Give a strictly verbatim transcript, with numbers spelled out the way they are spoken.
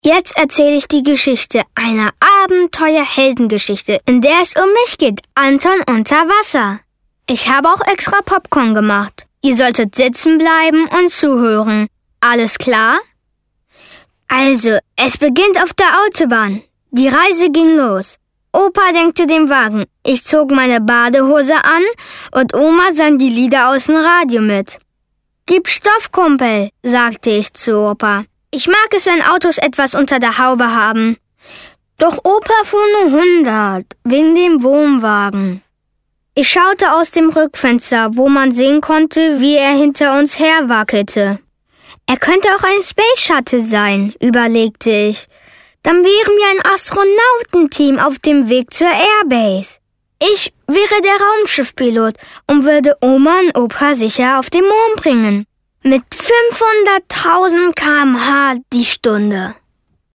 Jetzt erzähle ich die Geschichte einer Abenteuer-Heldengeschichte, in der es um mich geht, Anton unter Wasser. Ich habe auch extra Popcorn gemacht. Ihr solltet sitzen bleiben und zuhören. Alles klar? Also, es beginnt auf der Autobahn. Die Reise ging los. Opa lenkte den Wagen. Ich zog meine Badehose an und Oma sang die Lieder aus dem Radio mit. Gib Stoff, Kumpel, sagte ich zu Opa. Ich mag es, wenn Autos etwas unter der Haube haben. Doch Opa fuhr nur hundert, wegen dem Wohnwagen. Ich schaute aus dem Rückfenster, wo man sehen konnte, wie er hinter uns her wackelte. Er könnte auch ein Space Shuttle sein, überlegte ich. Dann wären wir ein Astronautenteam auf dem Weg zur Airbase. Ich wäre der Raumschiffpilot und würde Oma und Opa sicher auf den Mond bringen. Mit fünfhunderttausend Kilometer pro Stunde die Stunde.